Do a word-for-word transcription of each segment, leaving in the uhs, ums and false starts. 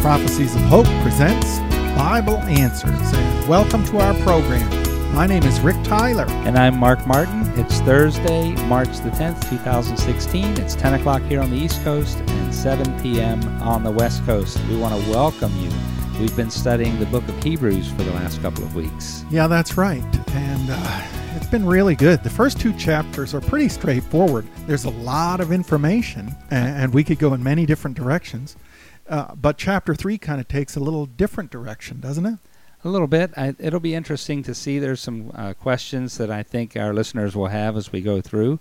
Prophecies of Hope presents Bible Answers, and welcome to our program. My name is Rick Tyler. And I'm Mark Martin. It's Thursday, March the tenth, twenty sixteen. It's ten o'clock here on the East Coast and seven p.m. on the West Coast. We want to welcome you. We've been studying the book of Hebrews for the last couple of weeks. Yeah, that's right. And uh, it's been really good. The first two chapters are pretty straightforward. There's a lot of information, and, and we could go in many different directions. Uh, but chapter three kind of takes a little different direction, doesn't it? A little bit. I, it'll be interesting to see. There's some uh, questions that I think our listeners will have as we go through.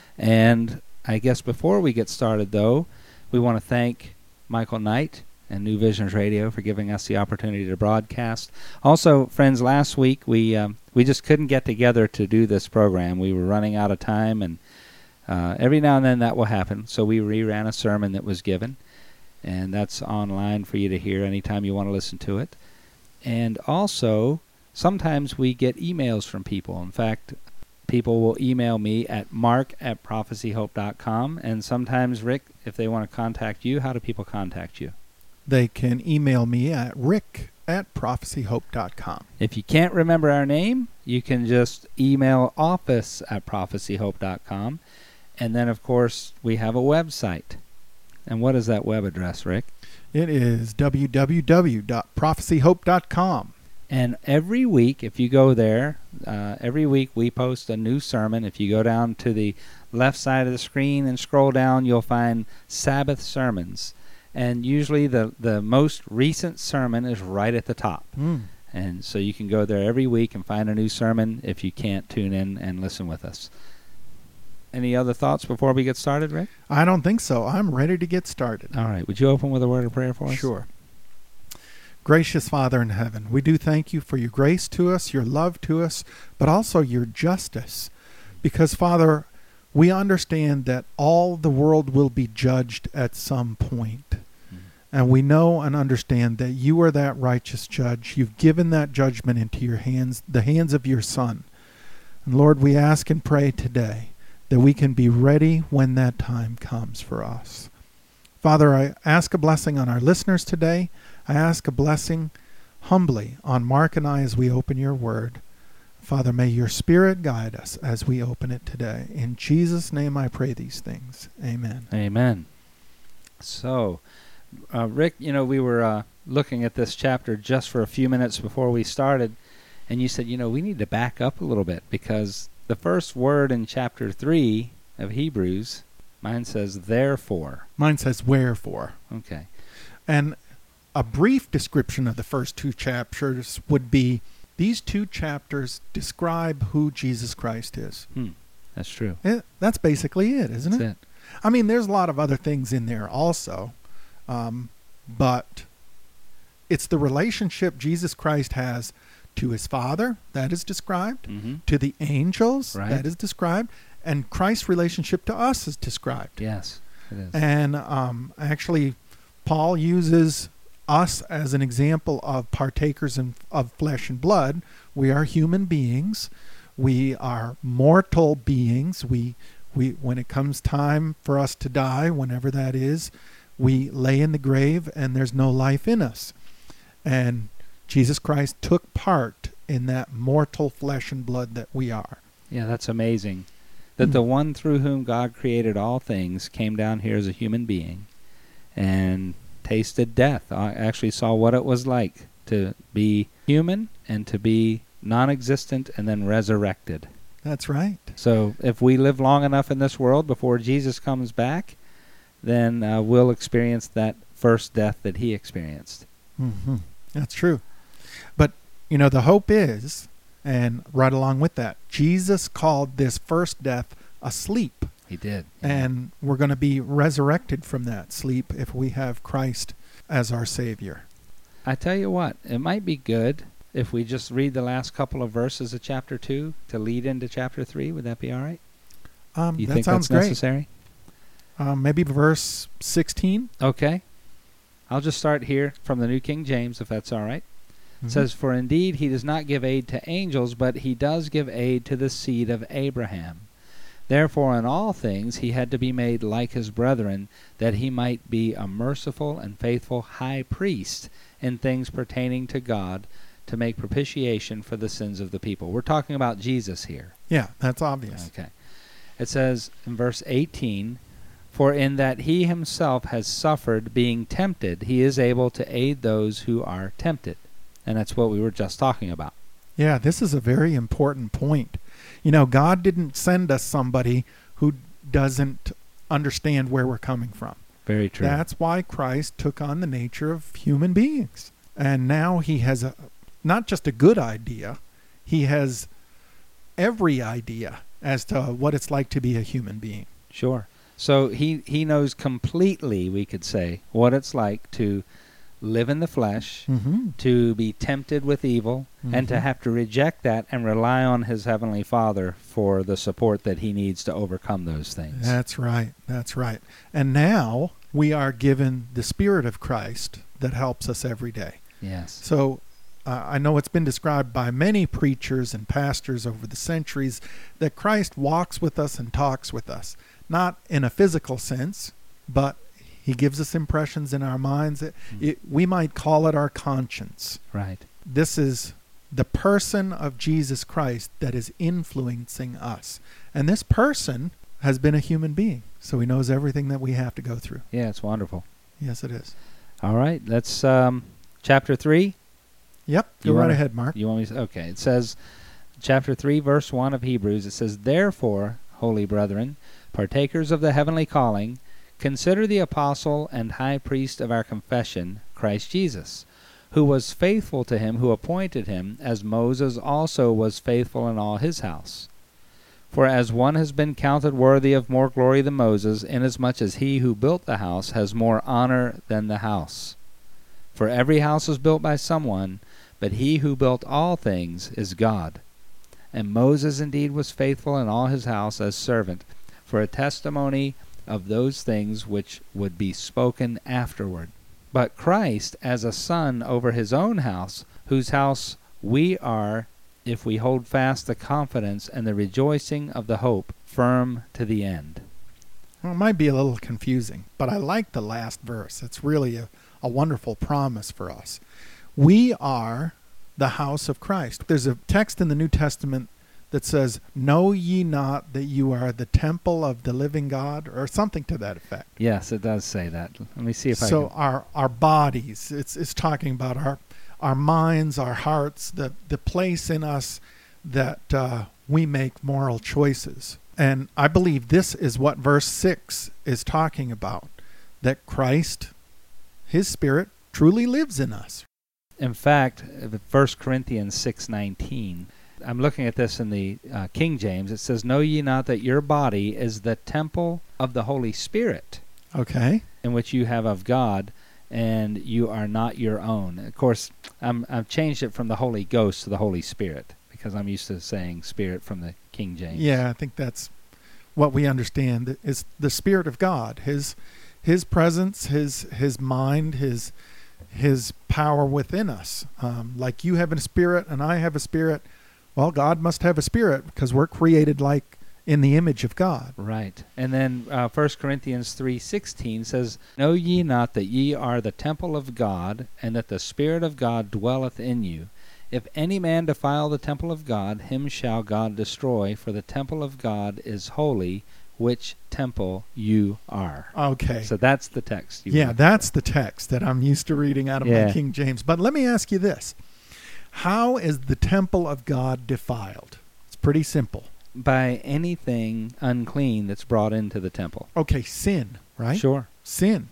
And I guess before we get started, though, we want to thank Michael Knight and New Visions Radio for giving us the opportunity to broadcast. Also, friends, last week we um, we just couldn't get together to do this program. We were running out of time, and uh, every now and then that will happen. So we reran a sermon that was given, and that's online for you to hear anytime you want to listen to it. And also, sometimes we get emails from people. In fact, people will email me at mark at prophecy hope dot com. And sometimes, Rick, if they want to contact you, how do people contact you? They can email me at rick at prophecy hope dot com. If you can't remember our name, you can just email office at prophecy hope dot com. And then, of course, we have a website. And what is that web address, Rick? It is w w w dot prophecy hope dot com. And every week, if you go there, uh, every week we post a new sermon. If you go down to the left side of the screen and scroll down, you'll find Sabbath sermons. And usually the, the most recent sermon is right at the top. Mm. And so you can go there every week and find a new sermon if you can't tune in and listen with us. Any other thoughts before we get started, Rick? I don't think so. I'm ready to get started. All right. Would you open with a word of prayer for us? Sure. Gracious Father in heaven, we do thank you for your grace to us, your love to us, but also your justice. Because, Father, we understand that all the world will be judged at some point. Mm-hmm. And we know and understand that you are that righteous judge. You've given that judgment into your hands, the hands of your Son. And Lord, we ask and pray today that we can be ready when that time comes for us. Father, I ask a blessing on our listeners today. I ask a blessing humbly on Mark and I as we open your word. Father, may your Spirit guide us as we open it today. In Jesus' name I pray these things. Amen. Amen. So, uh, Rick, you know, we were uh, looking at this chapter just for a few minutes before we started, and you said, you know, we need to back up a little bit because the first word in chapter three of Hebrews, mine says therefore. Mine says wherefore. Okay. And a brief description of the first two chapters would be, these two chapters describe who Jesus Christ is. Hmm. That's true. It, that's basically it, isn't That's it? it. I mean, there's a lot of other things in there also, um, but it's the relationship Jesus Christ has to his Father, that is described, mm-hmm. to the angels, right. that is described, and Christ's relationship to us is described. Yes, it is. And um, actually, Paul uses us as an example of partakers in, of flesh and blood. We are human beings. We are mortal beings. We, we, when it comes time for us to die, whenever that is, we lay in the grave and there's no life in us. And Jesus Christ took part in that mortal flesh and blood that we are. Yeah, that's amazing. That mm. the one through whom God created all things came down here as a human being and tasted death. I actually saw what it was like to be human and to be non-existent and then resurrected. That's right. So if we live long enough in this world before Jesus comes back, then uh, we'll experience that first death that he experienced. Mm-hmm. That's true. But, you know, the hope is, and right along with that, Jesus called this first death a sleep. He did. And yeah. we're going to be resurrected from that sleep if we have Christ as our Savior. I tell you what, it might be good if we just read the last couple of verses of chapter two to lead into chapter three. Would that be all right? Um, you that think sounds that's great. necessary? Um, maybe verse sixteen. Okay. I'll just start here from the New King James, if that's all right. Mm-hmm. It says, "For indeed he does not give aid to angels, but he does give aid to the seed of Abraham. Therefore in all things he had to be made like his brethren, that he might be a merciful and faithful high priest in things pertaining to God, to make propitiation for the sins of the people. We're talking about Jesus here. Yeah, that's obvious. Okay. It says in verse eighteen, for in that he himself has suffered being tempted, he is able to aid those who are tempted. And that's what we were just talking about. Yeah, this is a very important point. You know, God didn't send us somebody who doesn't understand where we're coming from. Very true. That's why Christ took on the nature of human beings. And now he has a not just a good idea, he has every idea as to what it's like to be a human being. Sure. So he, he knows completely, we could say, what it's like to live in the flesh, Mm-hmm. to be tempted with evil, Mm-hmm. and to have to reject that and rely on his heavenly Father for the support that he needs to overcome those things. That's right. That's right. And now we are given the Spirit of Christ that helps us every day. Yes. So uh, I know it's been described by many preachers and pastors over the centuries that Christ walks with us and talks with us, not in a physical sense, but he gives us impressions in our minds. It, Mm. it, we might call it our conscience. Right. This is the person of Jesus Christ that is influencing us. And this person has been a human being, so he knows everything that we have to go through. Yeah, it's wonderful. Yes, it is. All right, let's, um, chapter three. Yep, go You right wanna- ahead, Mark. You want me to, okay, it says, chapter three, verse one of Hebrews, it says, therefore, holy brethren, partakers of the heavenly calling, consider the apostle and high priest of our confession, Christ Jesus, who was faithful to him who appointed him, as Moses also was faithful in all his house. For as one has been counted worthy of more glory than Moses, inasmuch as he who built the house has more honor than the house. For every house is built by someone, but he who built all things is God. And Moses indeed was faithful in all his house as servant, for a testimony of those things which would be spoken afterward. But Christ as a son over his own house, whose house we are, if we hold fast the confidence and the rejoicing of the hope firm to the end. Well, it might be a little confusing, but I like the last verse. It's really a, a wonderful promise for us. We are the house of Christ. There's a text in the New Testament that says, know ye not that you are the temple of the living God, or something to that effect. Yes, it does say that. Let me see if so I can. our our bodies, it's it's talking about our our minds, our hearts, the the place in us that uh, we make moral choices. And I believe this is what verse six is talking about, that Christ, his Spirit, truly lives in us. In fact, First Corinthians six nineteen, I'm looking at this in the uh, King James. It says, know ye not that your body is the temple of the Holy Spirit, Okay. in which you have of God, and you are not your own. Of course, I'm, I've changed it from the Holy Ghost to the Holy Spirit, because I'm used to saying Spirit from the King James. Yeah, I think that's what we understand is the Spirit of God, his his presence, his his mind, his his power within us. Um, like you have a spirit and I have a spirit. Well, God must have a spirit because we're created like in the image of God. Right. And then uh, First Corinthians three sixteen says, know ye not that ye are the temple of God, and that the Spirit of God dwelleth in you? If any man defile the temple of God, him shall God destroy, for the temple of God is holy, which temple you are. Okay. So that's the text. You Yeah, read. that's the text that I'm used to reading out of Yeah. my King James. But let me ask you this. How is the temple of God defiled? It's pretty simple. By anything unclean that's brought into the temple. Okay, sin, right? Sure. Sin.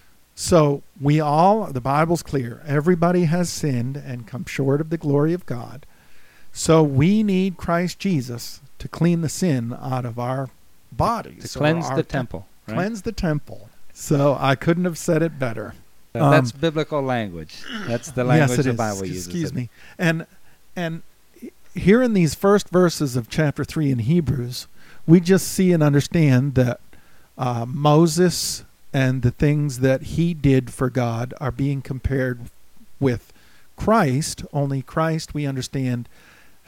So we all, the Bible's clear, everybody has sinned and come short of the glory of God. So we need Christ Jesus to clean the sin out of our bodies. To or cleanse our the te- temple. Right? Cleanse the temple. So I couldn't have said it better. So Um, that's biblical language. That's the language yes, it the is. Bible uses. Excuse me. And and here in these first verses of chapter three in Hebrews, we just see and understand that uh, Moses and the things that he did for God are being compared with Christ. Only Christ, we understand,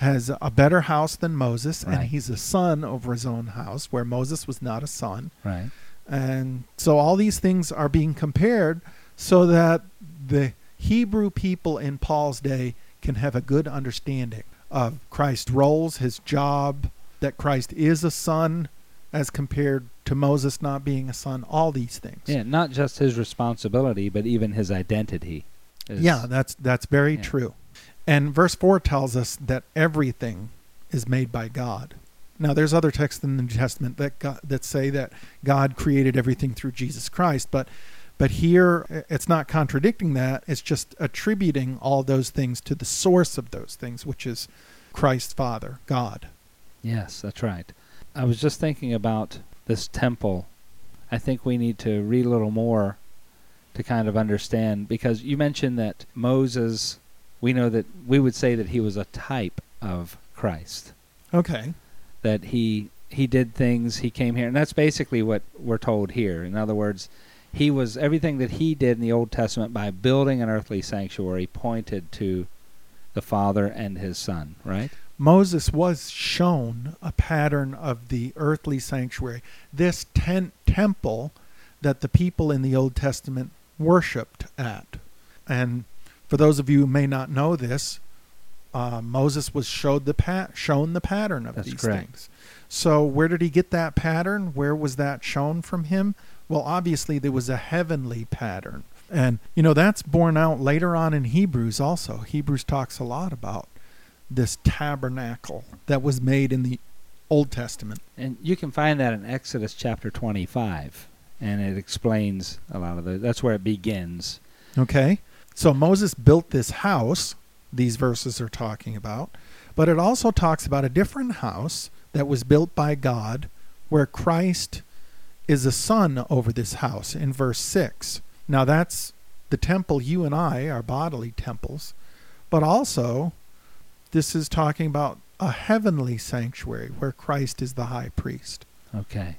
has a better house than Moses, Right. and he's a son over his own house, where Moses was not a son. Right. And so all these things are being compared so that the Hebrew people in Paul's day can have a good understanding of Christ's roles, his job, that Christ is a son as compared to Moses not being a son, all these things. Yeah, not just his responsibility, but even his identity. is- Yeah, that's that's very Yeah. true. And verse four tells us that everything is made by God. Now, there's other texts in the New Testament that God, that say that God created everything through Jesus Christ, but but here it's not contradicting that. It's just attributing all those things to the source of those things, which is Christ's Father, God. Yes, that's right. I was just thinking about this temple. I think we need to read a little more to kind of understand, because you mentioned that Moses, we know that we would say that he was a type of Christ, Okay. that he he did things, he came here, and that's basically what we're told here. In other words, he was, everything that he did in the Old Testament by building an earthly sanctuary pointed to the Father and his Son, right? Moses was shown a pattern of the earthly sanctuary, this tent temple that the people in the Old Testament worshipped at. And for those of you who may not know this, uh, Moses was showed the pa- shown the pattern of That's these correct. things. So where did he get that pattern? Where was that shown from him? Well, obviously there was a heavenly pattern. And, you know, that's borne out later on in Hebrews also. Hebrews talks a lot about this tabernacle that was made in the Old Testament. And you can find that in Exodus chapter twenty-five, and it explains a lot of the, that's where it begins. Okay? So Moses built this house, these verses are talking about, but it also talks about a different house that was built by God where Christ is a son over this house in verse six. Now that's the temple, you and I are bodily temples, but also this is talking about a heavenly sanctuary where Christ is the high priest. Okay.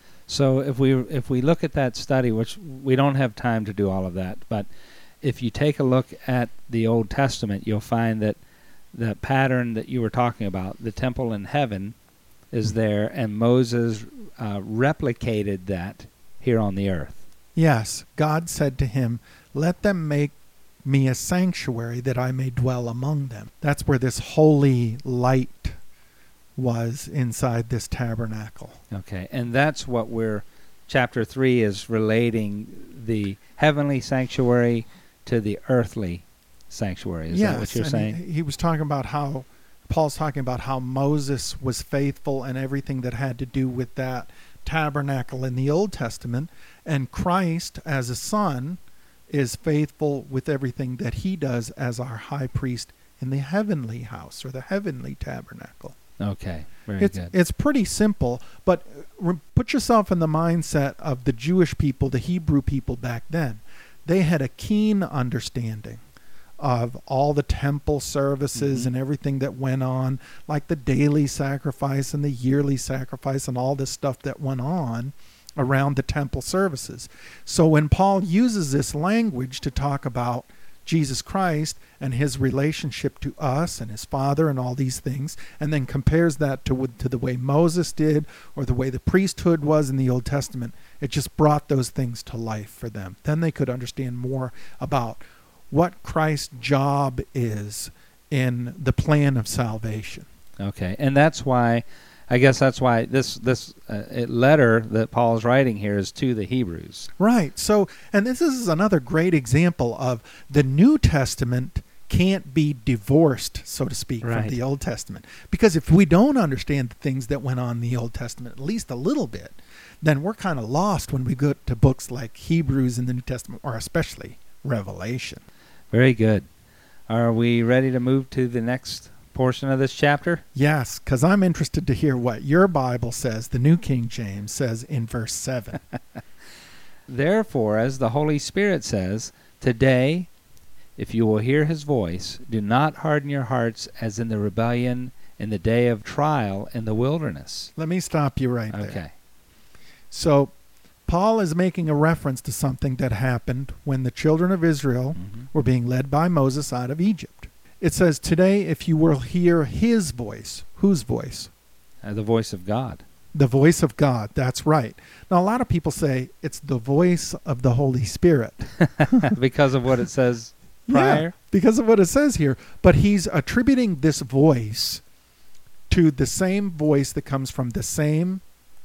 So if we if we look at that study, which we don't have time to do all of that, but if you take a look at the Old Testament, you'll find that the pattern that you were talking about, the temple in heaven, is there, and Moses uh, replicated that here on the earth. Yes, God said to him, "Let them make me a sanctuary that I may dwell among them." That's where this holy light was inside this tabernacle. Okay, and that's what we're, chapter three is relating the heavenly sanctuary to the earthly sanctuary. Is yes, that what you're and saying? He, he was talking about how, Paul's talking about how Moses was faithful and everything that had to do with that tabernacle in the Old Testament, and Christ as a son is faithful with everything that he does as our high priest in the heavenly house or the heavenly tabernacle. Okay, very It's good. it's pretty simple, but re- put yourself in the mindset of the Jewish people, the Hebrew people back then. They had a keen understanding of all the temple services Mhm. and everything that went on, like the daily sacrifice and the yearly sacrifice and all this stuff that went on around the temple services. So when Paul uses this language to talk about Jesus Christ and his relationship to us and his Father and all these things, and then compares that to to the way Moses did or the way the priesthood was in the Old Testament, it just brought those things to life for them. Then they could understand more about what Christ's job is in the plan of salvation. Okay, and that's why, I guess that's why this this uh, letter that Paul is writing here is to the Hebrews. Right. So, and this is another great example of the New Testament can't be divorced, so to speak, Right. from the Old Testament. Because if we don't understand the things that went on in the Old Testament, at least a little bit, then we're kind of lost when we go to books like Hebrews in the New Testament, or especially Revelation. Very good. Are we ready to move to the next portion of this chapter? Yes, because I'm interested to hear what your Bible says, the New King James says in verse seven. Therefore, as the Holy Spirit says, today, if you will hear his voice, do not harden your hearts as in the rebellion in the day of trial in the wilderness. Let me stop you right there. Okay. So, Paul is making a reference to something that happened when the children of Israel Mhm. were being led by Moses out of Egypt. It says, today, if you will hear his voice. Whose voice? Uh, the voice of God. The voice of God. That's right. Now, a lot of people say it's the voice of the Holy Spirit. Because of what it says prior? Yeah, because of what it says here. But he's attributing this voice to the same voice that comes from the same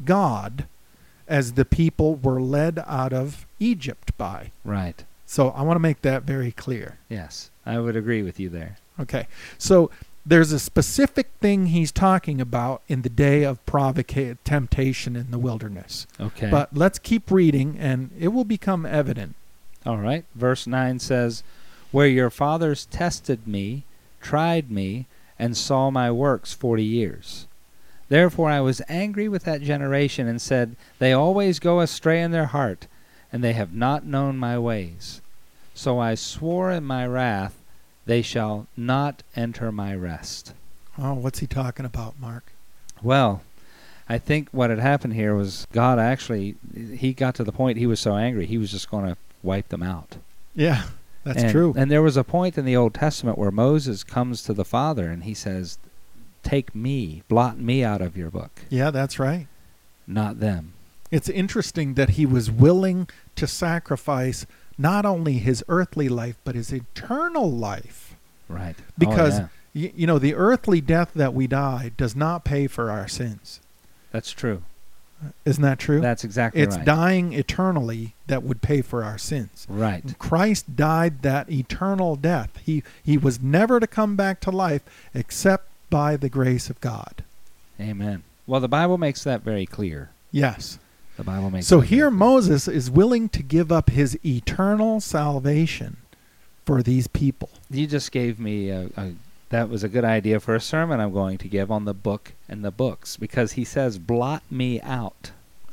God as the people were led out of Egypt by. Right. So I want to make that very clear. Yes, I would agree with you there. Okay. So there's a specific thing he's talking about in the day of provoca- temptation in the wilderness. Okay. But let's keep reading, and it will become evident. All right. Verse nine says, where your fathers tested me, tried me, and saw my works forty years. Therefore I was angry with that generation and said, they always go astray in their heart, and they have not known my ways. So I swore in my wrath, they shall not enter my rest. Oh, what's he talking about, Mark? Well, I think what had happened here was God actually, he got to the point he was so angry, he was just going to wipe them out. Yeah, that's and, true. And there was a point in the Old Testament where Moses comes to the Father and he says, take me, blot me out of your book. Yeah, that's right. Not them. It's interesting that he was willing to sacrifice not only his earthly life, but his eternal life. Right. Because, oh, yeah. y- you know, the earthly death that we die does not pay for our sins. That's true. Isn't that true? That's exactly it's right. It's dying eternally that would pay for our sins. Right. Christ died that eternal death. He he was never to come back to life except by the grace of God. Amen. Well, the Bible makes that very clear. Yes. The Bible makes so that here very clear. Moses is willing to give up his eternal salvation for these people. You just gave me a, a that was a good idea for a sermon I'm going to give on the book and the books, because he says, blot me out.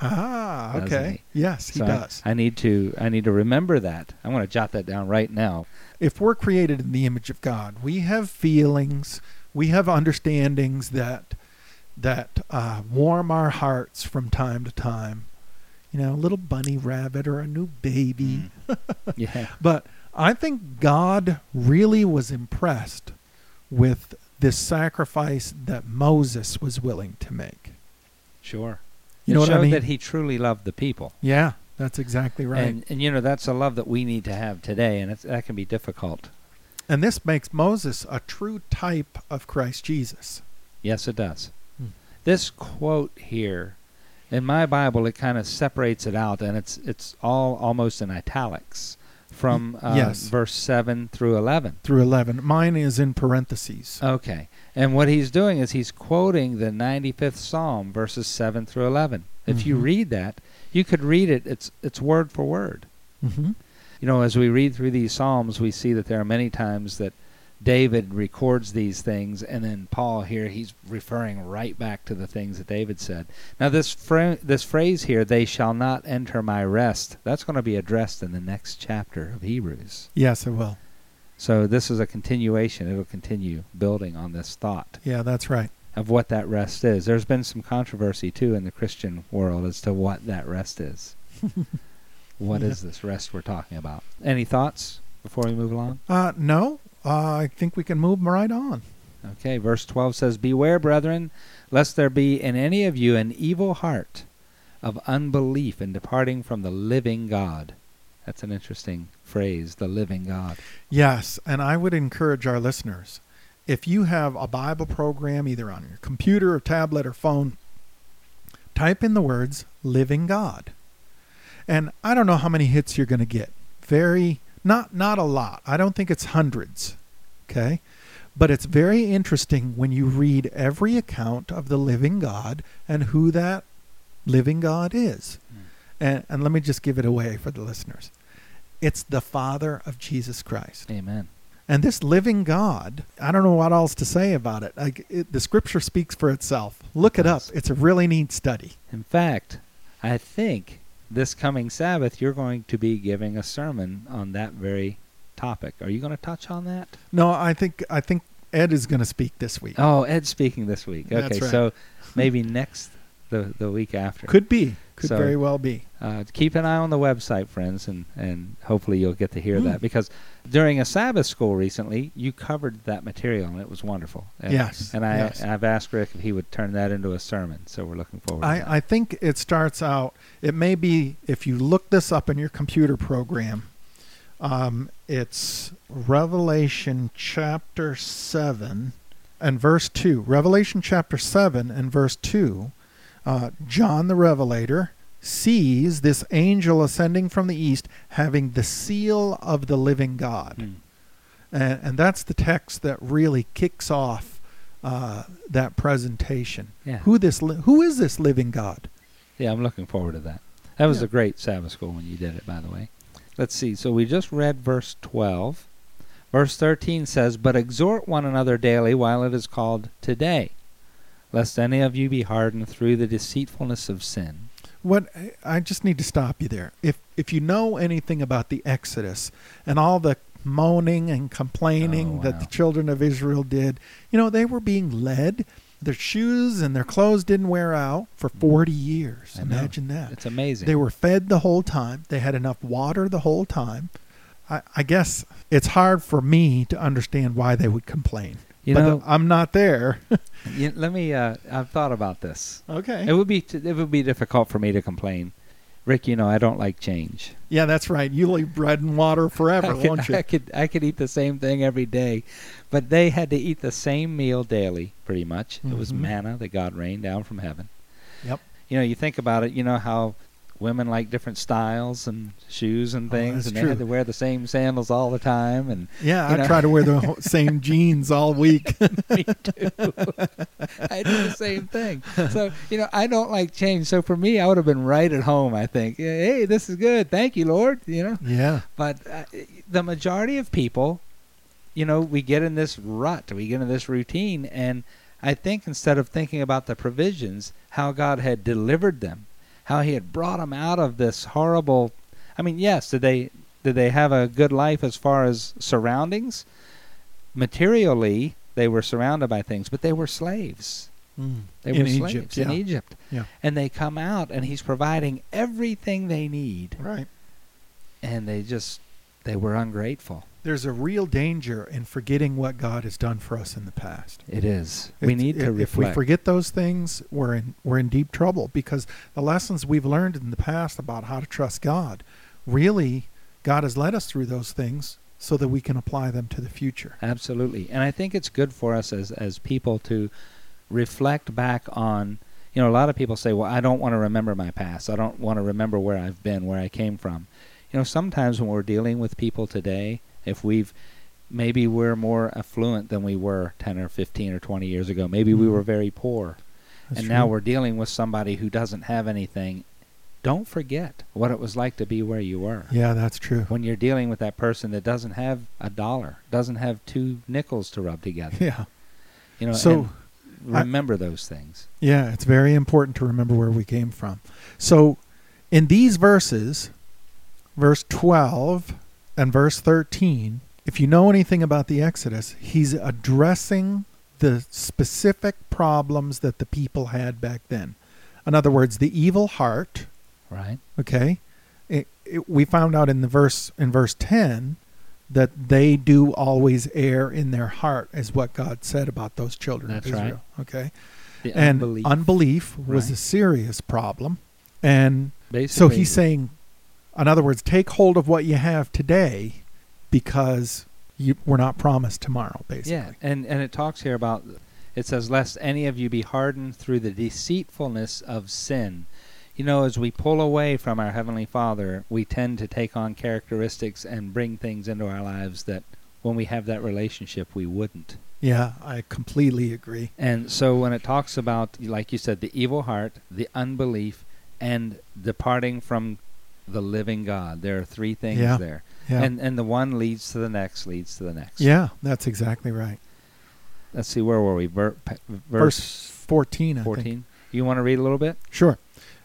Ah, okay. He? Yes, he so does. I, I need to I need to remember that. I'm going to jot that down right now. If we're created in the image of God, we have feelings, we have understandings that that uh, warm our hearts from time to time. You know, a little bunny rabbit or a new baby. Mm. Yeah. But I think God really was impressed with this sacrifice that Moses was willing to make. Sure. You it know what showed I mean? that he truly loved the people. Yeah, that's exactly right. And, and you know, that's a love that we need to have today, and it's, that can be difficult. And this makes Moses a true type of Christ Jesus. Yes, it does. Hmm. This quote here, in my Bible, it kind of separates it out, and it's it's all almost in italics from uh, yes. verse seven through eleven. Through eleven. Mine is in parentheses. Okay. And what he's doing is he's quoting the ninety-fifth Psalm, verses seven through eleven. If Mm-hmm. you read that, you could read it, it's it's word for word. Mm-hmm. You know, as we read through these Psalms, we see that there are many times that David records these things, and then Paul here, he's referring right back to the things that David said. Now, this fra- this phrase here, they shall not enter my rest, that's going to be addressed in the next chapter of Hebrews. Yes, it will. So this is a continuation. It'll continue building on this thought Yeah, that's right. of what that rest is. There's been some controversy, too, in the Christian world as to what that rest is. What Yeah. is this rest we're talking about? Any thoughts before we move along? Uh, no, uh, I think we can move right on. Okay, verse twelve says, beware, brethren, lest there be in any of you an evil heart of unbelief in departing from the living God. That's an interesting phrase, the living God. Yes, and I would encourage our listeners, if you have a Bible program either on your computer or tablet or phone, type in the words living God. And I don't know how many hits you're going to get. Very, not not a lot. I don't think it's hundreds. Okay? But it's very interesting when you read every account of the living God and who that living God is. Mm. And, and let me just give it away for the listeners. It's the Father of Jesus Christ. Amen. And this living God, I don't know what else to say about it. Like it, the Scripture speaks for itself. Look it up. Yes. It's a really neat study. In fact, I think this coming Sabbath you're going to be giving a sermon on that very topic. Are you going to touch on that? No, I think I think Ed is going to speak this week. Oh, Ed's speaking this week. Okay, That's right. so maybe next the the week after. Could be. Could So, very well be. Uh, keep an eye on the website, friends, and, and hopefully you'll get to hear Mm. that. Because during a Sabbath school recently, you covered that material, and it was wonderful. And, Yes, And I, yes. I've asked Rick if he would turn that into a sermon, so we're looking forward to that. I, I think it starts out, it may be, if you look this up in your computer program, um, it's Revelation chapter seven and verse two. Revelation chapter seven and verse two, uh, John the Revelator sees this angel ascending from the east having the seal of the living God. Mm. And, and that's the text that really kicks off uh, that presentation. Yeah. Who this? Li- who is this living God? Yeah, I'm looking forward to that. That was Yeah. a great Sabbath school when you did it, by the way. Let's see. So we just read verse twelve. Verse thirteen says, "But exhort one another daily while it is called today, lest any of you be hardened through the deceitfulness of sin." What I just need to stop you there. If if you know anything about the Exodus and all the moaning and complaining Oh, that wow. the children of Israel did, you know, they were being led. Their shoes and their clothes didn't wear out for forty years. I know. Imagine that. It's amazing. They were fed the whole time. They had enough water the whole time. I, I guess it's hard for me to understand why they would complain. You but know, I'm not there. you, let me. Uh, I've thought about this. Okay. It would be. T- it would be difficult for me to complain, Rick. You know, I don't like change. Yeah, that's right. You'll eat bread and water forever, I could, won't you? I could. I could eat the same thing every day, but they had to eat the same meal daily, pretty much. It was Mhm. manna that God rained down from heaven. Yep. You know, you think about it. You know how women like different styles and shoes and Oh, things, that's and they true. had to wear the same sandals all the time. And Yeah, you I know. try to wear the whole- same jeans all week. me too. I do the same thing. So, you know, I don't like change. So for me, I would have been right at home, I think. Hey, this is good. Thank you, Lord. You know, Yeah. but uh, the majority of people, you know, we get in this rut, we get in this routine. And I think instead of thinking about the provisions, how God had delivered them, how he had brought them out of this horrible, I mean, yes, did they, did they have a good life as far as surroundings? Materially, they were surrounded by things, but they were slaves. Mm. They In were slaves Egypt, in yeah. Egypt. Yeah. And they come out, and he's providing everything they need. Right. And they just, they were ungrateful. There's a real danger in forgetting what God has done for us in the past. It is. We It's- need to if, reflect. if we forget those things, we're in we're in deep trouble, because the lessons we've learned in the past about how to trust God, really, God has led us through those things so that we can apply them to the future. Absolutely. And I think it's good for us as, as people to reflect back on, you know, a lot of people say, well, I don't want to remember my past. I don't want to remember where I've been, where I came from. You know, sometimes when we're dealing with people today, if we've, maybe we're more affluent than we were ten or fifteen or twenty years ago. Maybe we Mhm. were very poor. That's and true. now we're dealing with somebody who doesn't have anything. Don't forget what it was like to be where you were. Yeah, that's true. When you're dealing with that person that doesn't have a dollar, doesn't have two nickels to rub together. Yeah. You know, So, and remember those things. Yeah, it's very important to remember where we came from. So, in these verses, verse twelve and verse thirteen, if you know anything about the Exodus, he's addressing the specific problems that the people had back then. In other words, the evil heart, Right? okay? It, it, we found out in the verse in verse ten that they do always err in their heart, is what God said about those children That's of right. Israel. Okay? The And unbelief. unbelief was Right. a serious problem. And so Basically, he's saying, in other words, take hold of what you have today, because you, we're not promised tomorrow, basically. yeah, and, and it talks here about, it says, lest any of you be hardened through the deceitfulness of sin. You know, as we pull away from our Heavenly Father, we tend to take on characteristics and bring things into our lives that when we have that relationship, we wouldn't. Yeah, I completely agree. And so when it talks about, like you said, the evil heart, the unbelief, and departing from the living God, there are three things Yeah. there. Yeah. And and the one leads to the next, leads to the next. Yeah, that's exactly right. Let's see, where were we? Ver, p- Verse verse fourteen, I think. fourteen. You want to read a little bit? Sure.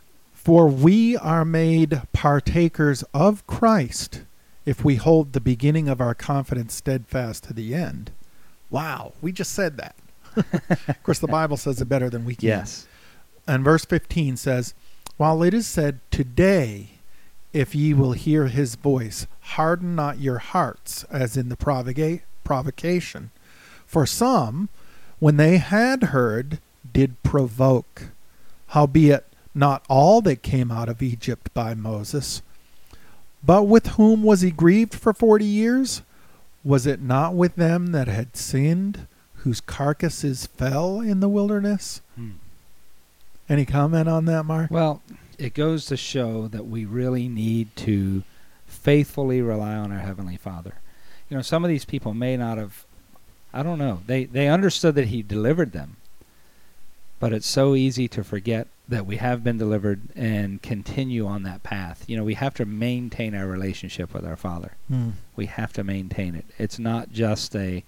For we are made partakers of Christ if we hold the beginning of our confidence steadfast to the end. Wow, we just said that. Of course, the Bible says it better than we can. Yes. And verse fifteen says, While it is said, "Today, if ye will hear his voice, harden not your hearts," as in the provoca- provocation. For some, when they had heard, did provoke. Howbeit, not all that came out of Egypt by Moses. But with whom was he grieved for forty years? Was it not with them that had sinned, whose carcasses fell in the wilderness? Hmm. Any comment on that, Mark? Well, it goes to show that we really need to faithfully rely on our Heavenly Father. You know, some of these people may not have, I don't know, they, they understood that he delivered them. But it's so easy to forget that we have been delivered and continue on that path. You know, we have to maintain our relationship with our Father. Hmm. We have to maintain it. It's not just a,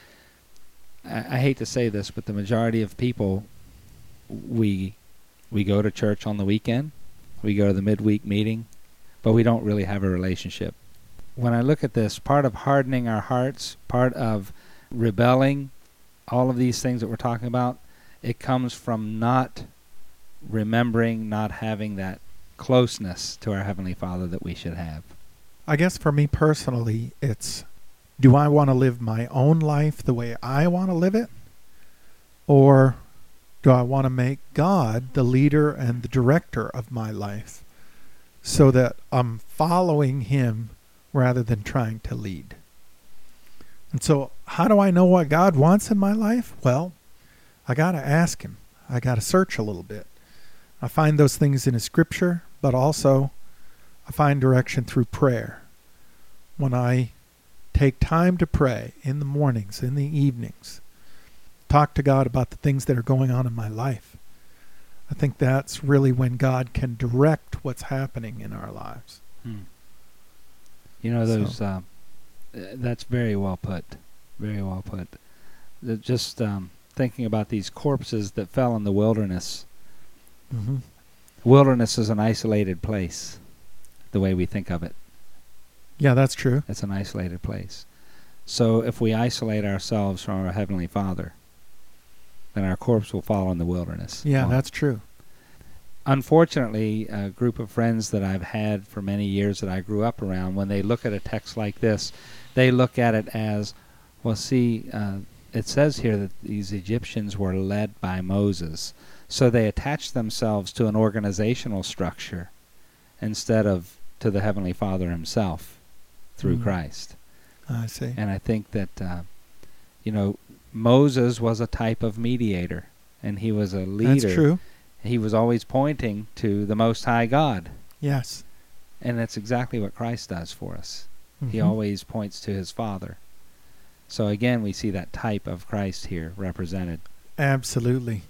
I, I hate to say this, but the majority of people, we we go to church on the weekend, we go to the midweek meeting, but we don't really have a relationship. When I look at this, part of hardening our hearts, part of rebelling, all of these things that we're talking about, it comes from not remembering, not having that closeness to our Heavenly Father that we should have. I guess for me personally, it's, do I want to live my own life the way I want to live it? Or do I want to make God the leader and the director of my life so that I'm following him rather than trying to lead? And so how do I know what God wants in my life? Well, I got to ask him. I got to search a little bit. I find those things in his scripture, but also I find direction through prayer. When I take time to pray in the mornings, in the evenings, talk to God about the things that are going on in my life, I think that's really when God can direct what's happening in our lives. Hmm. You know, those, So. uh, that's very well put. Very well put. That just um, thinking about these corpses that fell in the wilderness. Mm-hmm. Wilderness is an isolated place, the way we think of it. Yeah, that's true. It's an isolated place. So if we isolate ourselves from our Heavenly Father, then our corpse will fall in the wilderness. Yeah, Well, that's true. Unfortunately, a group of friends that I've had for many years that I grew up around, when they look at a text like this, they look at it as, well, see, uh, it says here that these Egyptians were led by Moses. So they attach themselves to an organizational structure instead of to the Heavenly Father himself through Mhm. Christ. I see. And I think that, uh, you know, Moses was a type of mediator, and he was a leader. That's true. He was always pointing to the Most High God. Yes. And that's exactly what Christ does for us. He Mhm. always points to his Father. So again, we see that type of Christ here represented. Absolutely.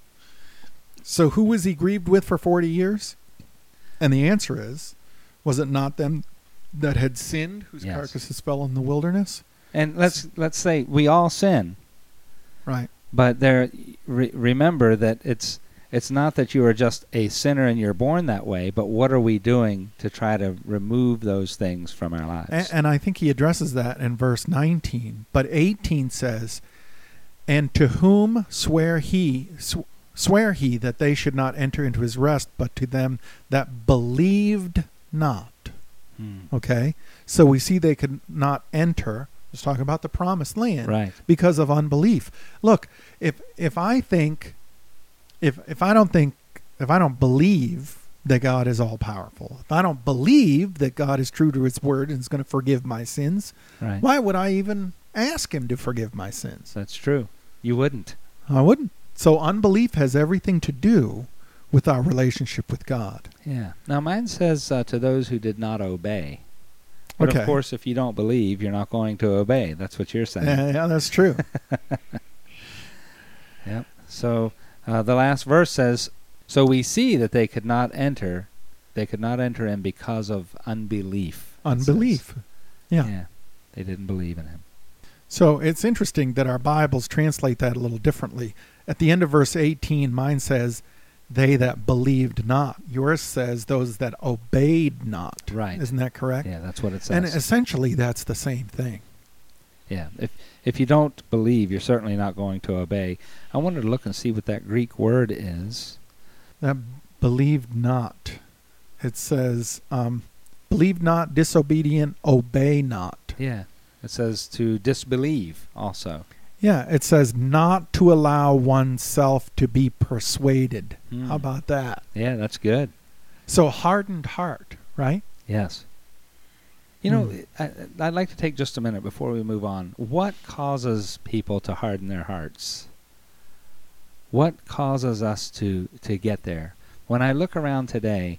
So who was he grieved with for forty years? And the answer is, was it not them that had sinned, whose Yes. carcasses fell in the wilderness? And let's let's say we all sin, Right. but there re- remember that it's it's not that you are just a sinner and you're born that way, but what are we doing to try to remove those things from our lives? And, and I think he addresses that in verse nineteen. But eighteen says, "And to whom swear he sw- swear he that they should not enter into his rest, but to them that believed not." Hmm. Okay? So we see they could not enter. Let's talk about the promised land. Right. Because of unbelief. Look, if if I think if if I don't think if I don't believe that God is all powerful, if I don't believe that God is true to his word and is going to forgive my sins, Right. why would I even ask him to forgive my sins? That's true. You wouldn't. I wouldn't. So unbelief has everything to do with our relationship with God. Yeah. Now mine says uh, to those who did not obey. But Okay. of course, if you don't believe, you're not going to obey. That's what you're saying. Yeah, yeah, that's true. Yep. So uh, the last verse says, "So we see that they could not enter, they could not enter in because of unbelief." it says. Unbelief. Yeah. Yeah. They didn't believe in him. So it's interesting that our Bibles translate that a little differently. At the end of verse eighteen, mine says, "They that believed not." Yours says, "Those that obeyed not." Right. Isn't that correct? Yeah, that's what it says. And essentially, that's the same thing. Yeah. If if you don't believe, you're certainly not going to obey. I wanted to look and see what that Greek word is. That believed not. It says, um, believe not, disobedient, obey not. Yeah. It says to disbelieve also. Yeah, it says not to allow oneself to be persuaded. Hmm. How about that? Yeah, that's good. So hardened heart, right? Yes. You know, Hmm. I, I'd like to take just a minute before we move on. What causes people to harden their hearts? What causes us to, to get there? When I look around today,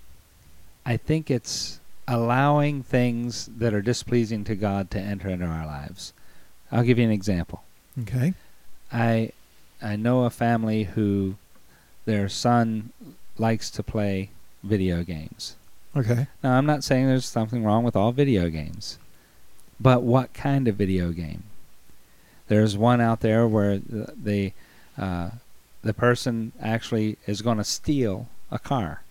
I think it's allowing things that are displeasing to God to enter into our lives. I'll give you an example. Okay. I I know a family who their son likes to play video games. Okay. Now, I'm not saying there's something wrong with all video games, but what kind of video game? There's one out there where the the, uh, the person actually is going to steal a car,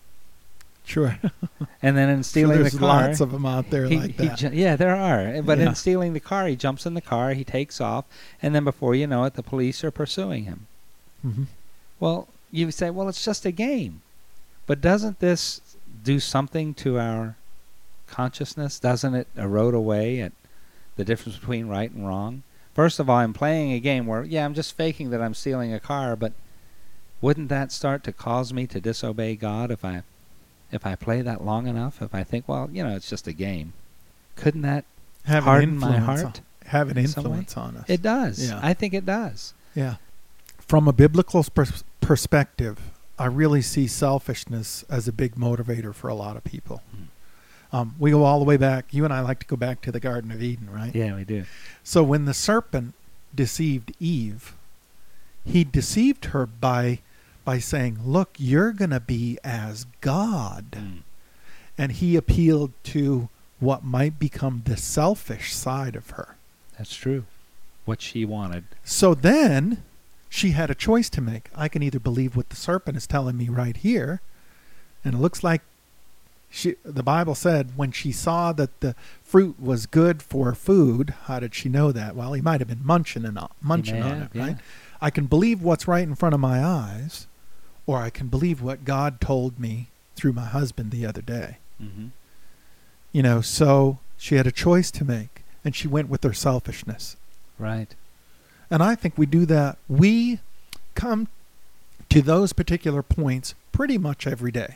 Sure. and then in stealing so there's the car, lots of them out there he, like he that. ju- yeah, there are. But Yeah. in stealing the car, he jumps in the car, he takes off, and then before you know it, the police are pursuing him. Mm-hmm. Well, you say, well, it's just a game, but doesn't this do something to our consciousness? Doesn't it erode away at the difference between right and wrong? First of all, I'm playing a game where, yeah, I'm just faking that I'm stealing a car, but wouldn't that start to cause me to disobey God if I if I play that long enough? If I think, well, you know, it's just a game. Couldn't that Have harden an my influence heart? on, have an in some way? influence on us. It does. Yeah. I think it does. Yeah. From a biblical pers- perspective, I really see selfishness as a big motivator for a lot of people. Hmm. Um, we go all the way back. You and I like to go back to the Garden of Eden, right? Yeah, we do. So when the serpent deceived Eve, he deceived her by by saying, look, you're going to be as God. Mm. And he appealed to what might become the selfish side of her. That's true. What she wanted. So then she had a choice to make. I can either believe what the serpent is telling me right here, and it looks like she, the Bible said when she saw that the fruit was good for food, how did she know that? Well, he might have been munching, and, munching may on have, it, yeah. right? I can believe what's right in front of my eyes, or I can believe what God told me through my husband the other day. Mm-hmm. You know, so she had a choice to make, and she went with her selfishness. Right. And I think we do that. We come to those particular points pretty much every day.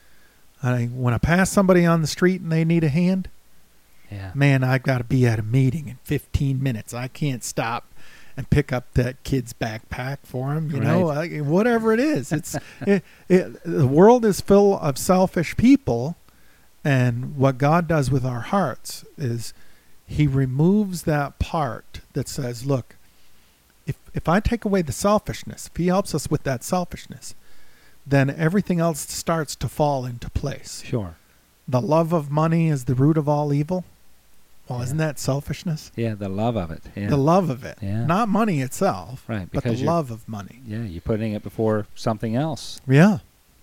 I, when I pass somebody on the street and they need a hand, Yeah. man, I've got to be at a meeting in fifteen minutes. I can't stop and pick up that kid's backpack for him. You know, I, whatever it is. It's it, it, the world is full of selfish people, and what God does with our hearts is he removes that part that says, look, if if I take away the selfishness, if he helps us with that selfishness, then everything else starts to fall into place. Sure. The love of money is the root of all evil. Well, Yeah. isn't that selfishness? Yeah, the love of it. Yeah. The love of it. Yeah. Not money itself, Right, but the because you're- love of money. Yeah, you're putting it before something else. Yeah.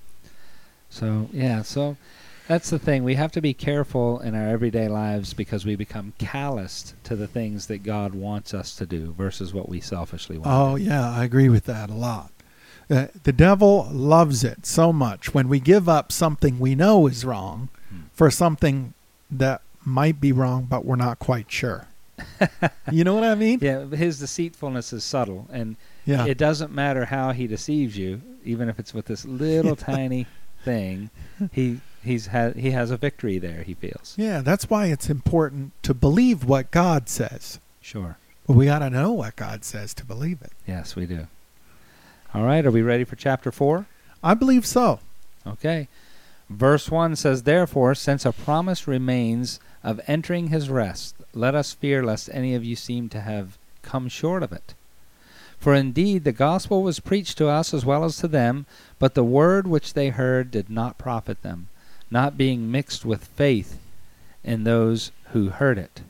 So, yeah, so that's the thing. We have to be careful in our everyday lives because we become calloused to the things that God wants us to do versus what we selfishly want. Oh, yeah, I agree with that a lot. Uh, the devil loves it so much when we give up something we know is wrong Hmm. for something that might be wrong, but we're not quite sure. You know what I mean? Yeah, his deceitfulness is subtle, and Yeah. it doesn't matter how he deceives you, even if it's with this little tiny thing. He he's ha- he has a victory there. He feels. Yeah, that's why it's important to believe what God says. Sure. But we got to know what God says to believe it. Yes, we do. All right, are we ready for chapter four? I believe so. Okay. Verse one says, "Therefore, since a promise remains of entering his rest, let us fear lest any of you seem to have come short of it. For indeed the gospel was preached to us as well as to them, but the word which they heard did not profit them, not being mixed with faith in those who heard it.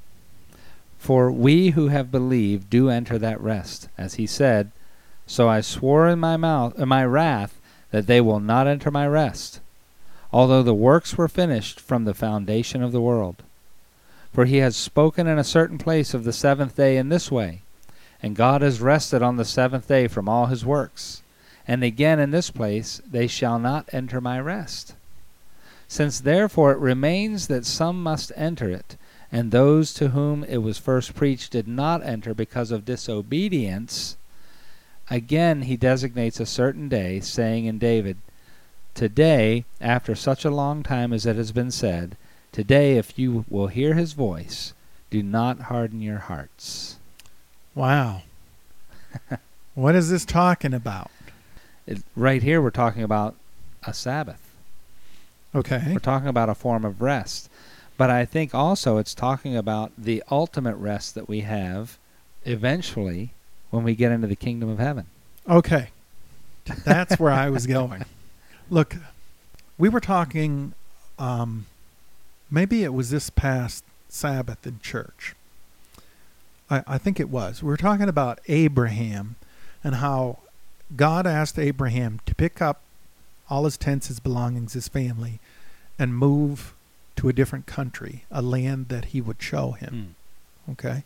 For we who have believed do enter that rest, as he said, So I swore in my mouth, in my wrath, that they will not enter my rest, although the works were finished from the foundation of the world. For he has spoken in a certain place of the seventh day in this way, and God has rested on the seventh day from all his works. And again in this place, they shall not enter my rest. Since therefore it remains that some must enter it, and those to whom it was first preached did not enter because of disobedience, again he designates a certain day, saying in David, Today, after such a long time as it has been said, today if you will hear his voice, do not harden your hearts. Wow. What is this talking about? It, right here we're talking about a Sabbath. Okay. We're talking about a form of rest. But I think also it's talking about the ultimate rest that we have eventually when we get into the kingdom of heaven. Okay. That's where I was going. Look, we were talking, um, maybe it was this past Sabbath in church. I, I think it was. We were talking about Abraham and how God asked Abraham to pick up all his tents, his belongings, his family, and move to a different country, a land that he would show him. Mm. Okay?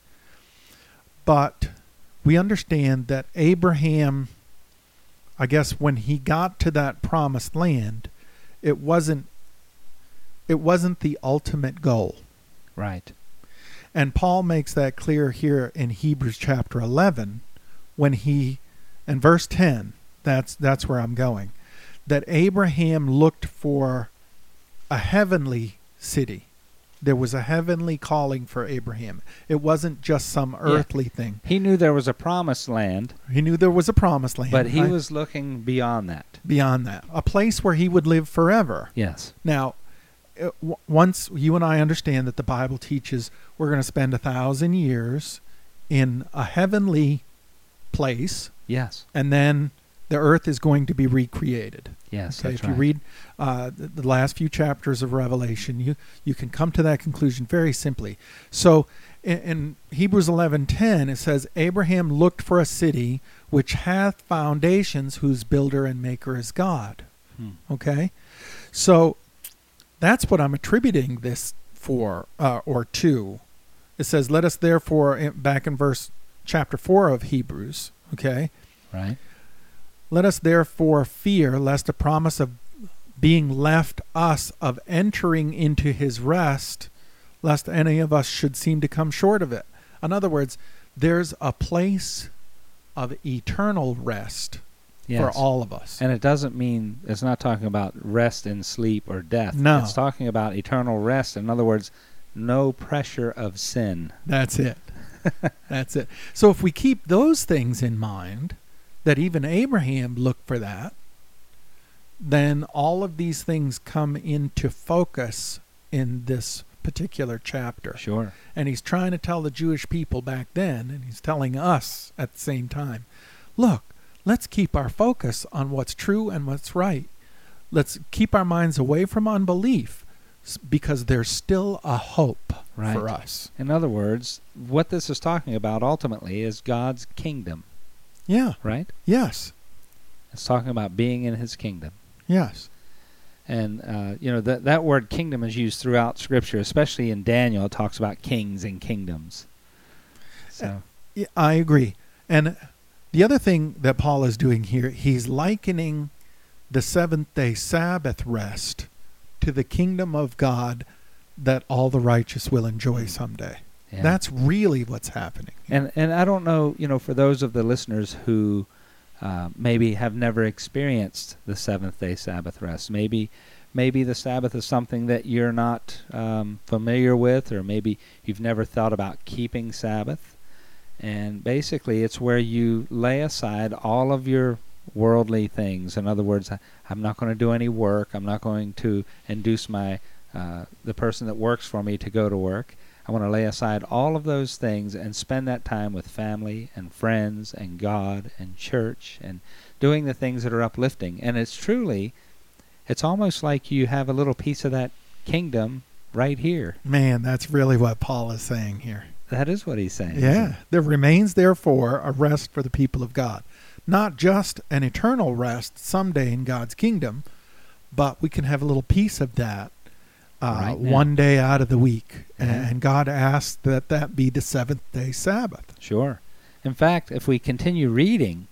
But we understand that Abraham, I guess when he got to that promised land, it wasn't it wasn't the ultimate goal. Right. And Paul makes that clear here in Hebrews chapter eleven when he, in verse ten, that's that's where I'm going, that Abraham looked for a heavenly city. There was a heavenly calling for Abraham. It wasn't just some earthly yeah. thing. He knew there was a promised land. He knew there was a promised land. But he right? was looking beyond that. Beyond that. A place where he would live forever. Yes. Now, it, w- once you and I understand that the Bible teaches we're going to spend a thousand years in a heavenly place. Yes. And then the earth is going to be recreated. Yes, okay? that's If right. you read uh, the, the last few chapters of Revelation, you, you can come to that conclusion very simply. So in, in Hebrews eleven ten, it says, Abraham looked for a city which hath foundations, whose builder and maker is God. Hmm. Okay? So that's what I'm attributing this for, uh, or to. It says, let us therefore, in, back in verse chapter four of Hebrews, okay? Right. Let us therefore fear lest a promise of being left us of entering into his rest, lest any of us should seem to come short of it. In other words, there's a place of eternal rest yes. for all of us. And it doesn't mean, it's not talking about rest in sleep or death. No. It's talking about eternal rest. In other words, no pressure of sin. That's it. That's it. So if we keep those things in mind, that even Abraham looked for that, then all of these things come into focus in this particular chapter. Sure. And he's trying to tell the Jewish people back then, and he's telling us at the same time, look, let's keep our focus on what's true and what's right. Let's keep our minds away from unbelief, because there's still a hope right. for us. In other words, what this is talking about ultimately is God's kingdom. Yeah. Right? Yes. It's talking about being in his kingdom. Yes. And, uh, you know, that that word kingdom is used throughout Scripture, especially in Daniel. It talks about kings and kingdoms. So, yeah, I agree. And the other thing that Paul is doing here, he's likening the seventh-day Sabbath rest to the kingdom of God that all the righteous will enjoy someday. Yeah. That's really what's happening. And and I don't know, you know, for those of the listeners who uh, maybe have never experienced the seventh-day Sabbath rest, maybe maybe the Sabbath is something that you're not um, familiar with, or maybe you've never thought about keeping Sabbath. And basically, it's where you lay aside all of your worldly things. In other words, I'm not going to do any work. I'm not going to induce my uh, the person that works for me to go to work. I want to lay aside all of those things and spend that time with family and friends and God and church and doing the things that are uplifting. And it's truly, it's almost like you have a little piece of that kingdom right here. Man, that's really what Paul is saying here. That is what he's saying. Yeah. There remains, therefore, a rest for the people of God. Not just an eternal rest someday in God's kingdom, but we can have a little piece of that uh, right one day out of the week. Mm-hmm. And God asked that that be the seventh day Sabbath. Sure. In fact, if we continue reading,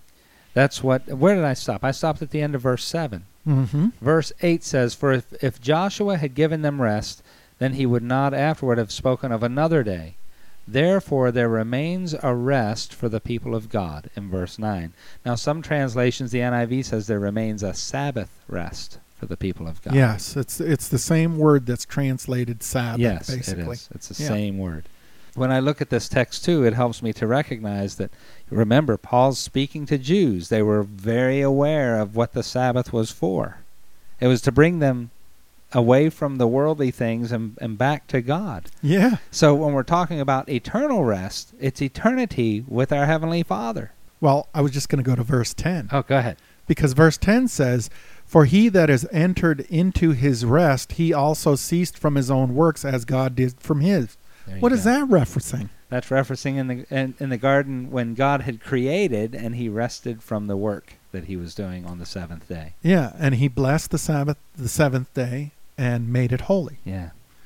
That's what, where did I stop? I stopped at the end of verse seven. Mm-hmm. Verse eight says, For if, if Joshua had given them rest, then he would not afterward have spoken of another day. Therefore there remains a rest for the people of God, in verse nine. Now some translations, the N I V says there remains a Sabbath rest for the people of God. Yes, it's it's the same word that's translated Sabbath, Yes, basically. it is. It's the Yeah. same word. When I look at this text, too, it helps me to recognize that, remember, Paul's speaking to Jews. They were very aware of what the Sabbath was for. It was to bring them away from the worldly things and, and back to God. Yeah. So when we're talking about eternal rest, it's eternity with our Heavenly Father. Well, I was just going to go to verse ten. Oh, go ahead. Because verse ten says, For he that is entered into his rest, he also ceased from his own works as God did from his. There you What is go. that referencing? That's referencing in the in, in the garden when God had created and he rested from the work that he was doing on the seventh day. Yeah, and he blessed the Sabbath, the seventh day, and made it holy. Yeah.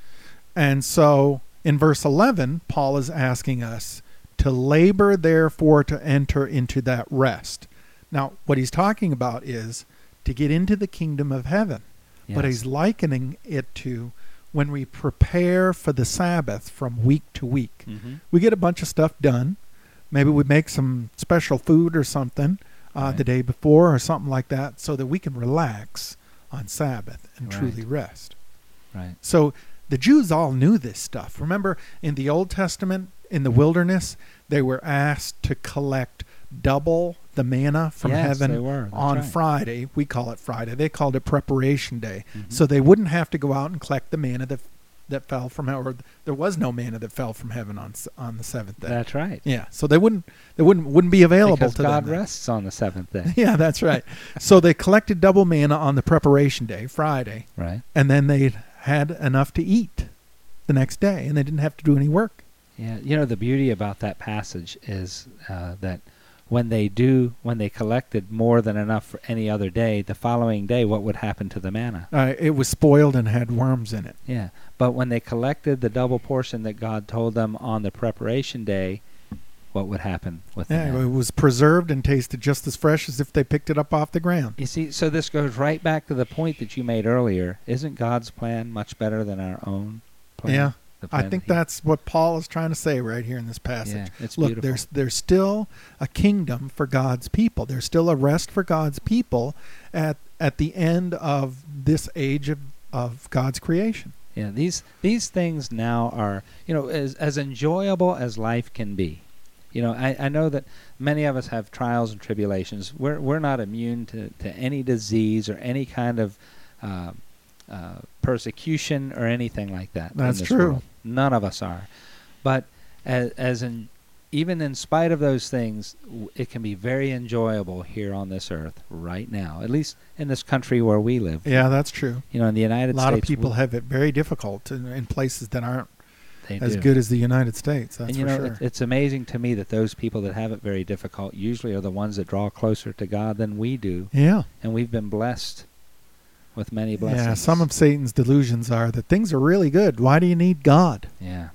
And so in verse eleven, Paul is asking us to labor therefore to enter into that rest. Now, what he's talking about is to get into the kingdom of heaven. Yes. But he's likening it to when we prepare for the Sabbath from week to week. Mm-hmm. We get a bunch of stuff done. Maybe we make some special food or something uh, Right. the day before or something like that so that we can relax on Sabbath and Right. truly rest. Right. So the Jews all knew this stuff. Remember, in the Old Testament, in the wilderness, they were asked to collect double the manna from Yes, heaven they were. That's on right. Friday. We call it Friday. They called it Preparation Day. Mhm. So they wouldn't have to go out and collect the manna that that fell from heaven. Or there was no manna that fell from heaven on s- on the seventh day. That's right. Yeah. So they wouldn't they wouldn't wouldn't be available Because to God them. then. rests on the seventh day. Yeah, that's right. So they collected double manna on the Preparation Day, Friday, Right. and then they had enough to eat the next day, and they didn't have to do any work. Yeah. You know, the beauty about that passage is uh, that when they do, when they collected more than enough for any other day, the following day, what would happen to the manna? Uh, it was spoiled and had worms in it. Yeah. But when they collected the double portion that God told them on the preparation day, what would happen with the Yeah, manna? it was preserved and tasted just as fresh as if they picked it up off the ground. You see, so this goes right back to the point that you made earlier. Isn't God's plan much better than our own plan? Yeah, The I plan think that he- that's what Paul is trying to say right here in this passage. Yeah, it's Look, beautiful. there's there's still a kingdom for God's people. There's still a rest for God's people at at the end of this age of, of God's creation. Yeah, these these things now are, you know, as as enjoyable as life can be. You know, I, I know that many of us have trials and tribulations. We're we're not immune to, to any disease or any kind of uh, uh, persecution or anything like that. in That's this true. world. None of us are. But as, as in, even in spite of those things, w- it can be very enjoyable here on this earth right now, at least in this country where we live. Yeah, that's true. You know, in the A United lot States, of people we- have it very difficult in, in places that aren't they as do. good as the United States. That's and you for know, sure. it, it's amazing to me that those people that have it very difficult usually are the ones that draw closer to God than we do, yeah. and we've been blessed with many blessings. Yeah, some of Satan's delusions are that things are really good. Why do you need God? Yeah.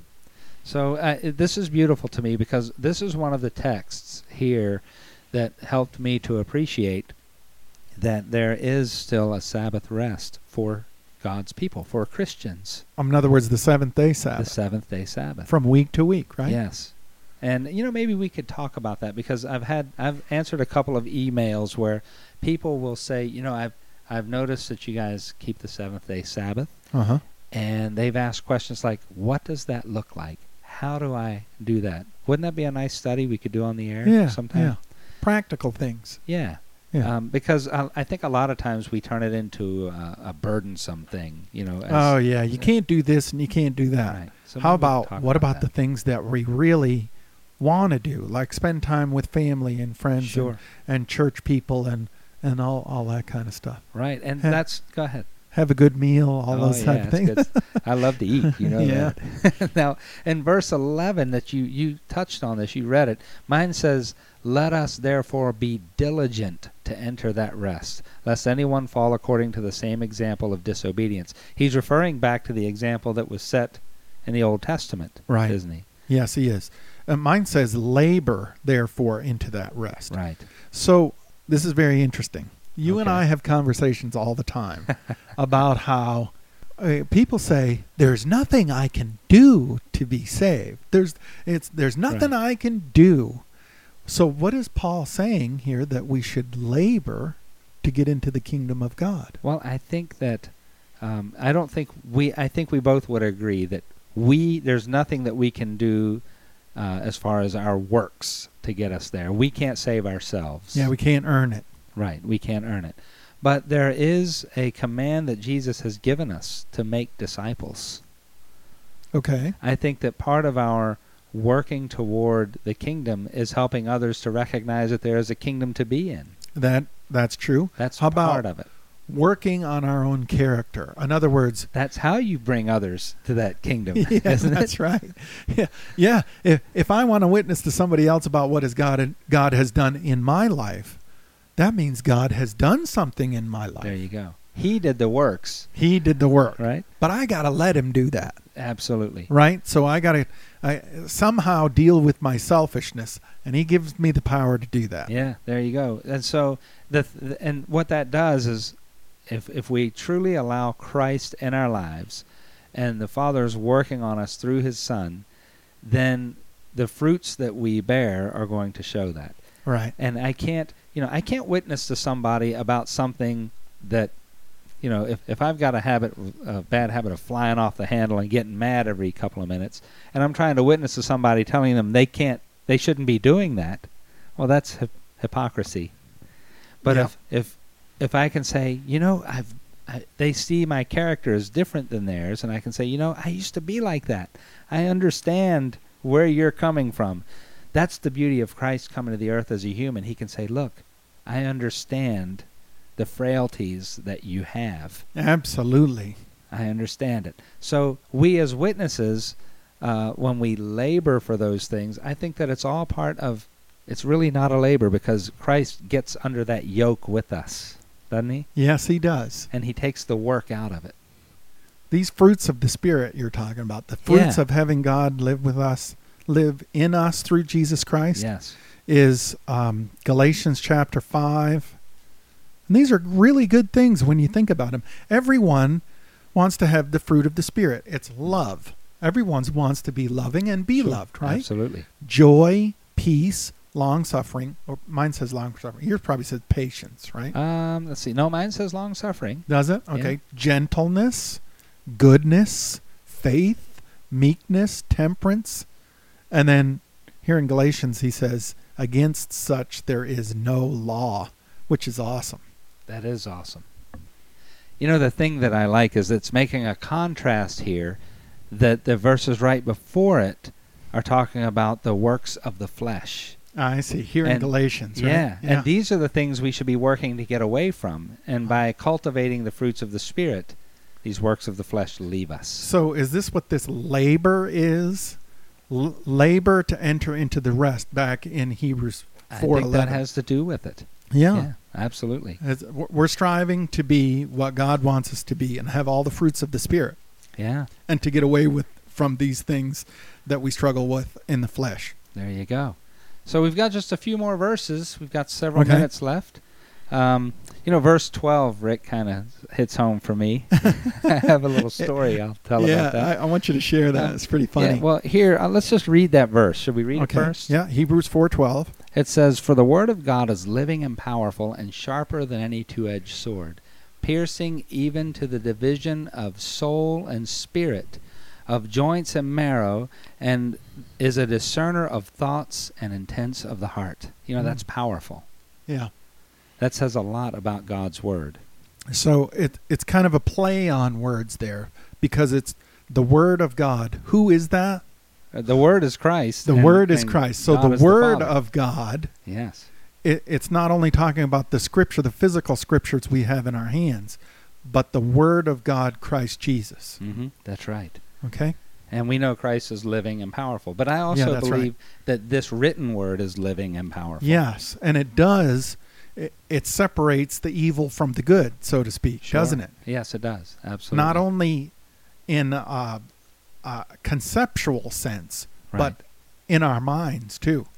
So uh, it- this is beautiful to me because this is one of the texts here that helped me to appreciate that there is still a Sabbath rest for God's people, for Christians, Um, in other words, the seventh day the Sabbath seventh day Sabbath. from week to week, right? Yes. And you know, maybe we could talk about that because I've had I've answered a couple of emails where people will say, you know, I've I've noticed that you guys keep the seventh day Sabbath, Uh huh. and they've asked questions like, what does that look like? How do I do that? Wouldn't that be a nice study we could do on the air Yeah. sometime? Yeah. Practical things. Yeah. Yeah. Um, because I, I think a lot of times we turn it into a, a burdensome thing, you know. As, Oh yeah, you can't do this and you can't do that. Right. So How maybe we could about talk what about the that. things that we really want to do, like spend time with family and friends Sure. and, and church people and and all all that kind of stuff. Right. And Ha- that's go ahead. Have a good meal, all oh, those yeah, type of it's things. good. I love to eat, you know Yeah. that. Now, in verse eleven that you, you touched on this, you read it. Mine says, let us therefore be diligent to enter that rest, lest anyone fall according to the same example of disobedience. He's referring back to the example that was set in the Old Testament, Right. isn't he? Yes, he is. Uh, mine says labor, therefore, into that rest. Right. So this is very interesting. You and Okay. I have conversations all the time about how uh, people say there's nothing I can do to be saved. There's it's there's nothing I can do. So what is Paul saying here that we should labor to get into the kingdom of God? Well, I think that um, I don't think we. I think we both would agree that we there's nothing that we can do uh, as far as our works to get us there. We can't save ourselves. Yeah, we can't earn it. Right, we can't earn it. But there is a command that Jesus has given us to make disciples. Okay. I think that part of our working toward the kingdom is helping others to recognize that there is a kingdom to be in. That that's true. That's How about part of it. working on our own character? In other words, That's how you bring others to that kingdom, yeah, isn't that's it? right. Yeah, yeah. If if I want to witness to somebody else about what is God God has done in my life, that means God has done something in my life. There you go. He did the works, He did the work, right? but I got to let Him do that, Absolutely. right? So I got to I somehow deal with my selfishness, and He gives me the power to do that. Yeah, there you go. And so the th- and what that does is if if we truly allow Christ in our lives and the Father is working on us through His Son, then the fruits that we bear are going to show that. Right. And I can't, you know, I can't witness to somebody about something that, you know, if, if I've got a habit, a bad habit of flying off the handle and getting mad every couple of minutes, and I'm trying to witness to somebody telling them they can't, they shouldn't be doing that, well, that's hip- hypocrisy. But Yeah. if if if I can say, you know, I've I, they see my character as different than theirs, and I can say, you know, I used to be like that. I understand where you're coming from. That's the beauty of Christ coming to the earth as a human. He can say, look, I understand the frailties that you have. Absolutely. I understand it. So we as witnesses, uh, when we labor for those things, I think that it's all part of, it's really not a labor because Christ gets under that yoke with us, doesn't He? Yes, He does. And He takes the work out of it. These fruits of the Spirit you're talking about, the fruits Yeah. of having God live with us, live in us through Jesus Christ, Yes. is um, Galatians chapter five. And these are really good things when you think about them. Everyone wants to have the fruit of the Spirit. It's love. Everyone wants to be loving and be Sure. loved, right? Absolutely. Joy, peace, long-suffering. Or mine says long-suffering. Yours probably says patience, right? Um, let's see. No, mine says long suffering. Does it? Okay. Gentleness, goodness, faith, meekness, temperance. And then here in Galatians, he says, against such there is no law, which is awesome. That is awesome. You know, the thing that I like is it's making a contrast here that the verses right before it are talking about the works of the flesh. I see. Here in And- Galatians, right? Yeah, and these are the things we should be working to get away from. And by cultivating the fruits of the Spirit, these works of the flesh leave us. So is this what this labor is? L- labor to enter into the rest back in Hebrews I four think that eleven. has to do with it. Yeah. Yeah, absolutely. As- We're striving to be what God wants us to be and have all the fruits of the Spirit Yeah, and to get away with from these things that we struggle with in the flesh. there you go. So we've got just a few more verses. We've got several Okay. minutes left. Um, you know, verse twelve, Rick, kind of hits home for me. I have a little story I'll tell yeah, about that. I, I want you to share that. Um, It's pretty funny. Yeah, well, here, uh, let's just read that verse. Should we read okay. it first? Yeah, Hebrews four twelve. It says, "For the word of God is living and powerful and sharper than any two-edged sword, piercing even to the division of soul and spirit, of joints and marrow, and is a discerner of thoughts and intents of the heart." You know, Mm. that's powerful. Yeah. That says a lot about God's word. So it it's kind of a play on words there because it's the word of God. Who is that? Uh, The word is Christ. The and- word is and Christ. So God the is word Father. of God, Yes. it, it's not only talking about the scripture, the physical scriptures we have in our hands, but the word of God, Christ Jesus. Mm-hmm. That's right. Okay? And we know Christ is living and powerful. But I Yeah, also that's right. believe that this written word is living and powerful. Yes, and it does. It, it separates the evil from the good, so to speak, Sure. doesn't it? Yes, it does. Absolutely. Not only in a, a conceptual sense, Right. but in our minds too.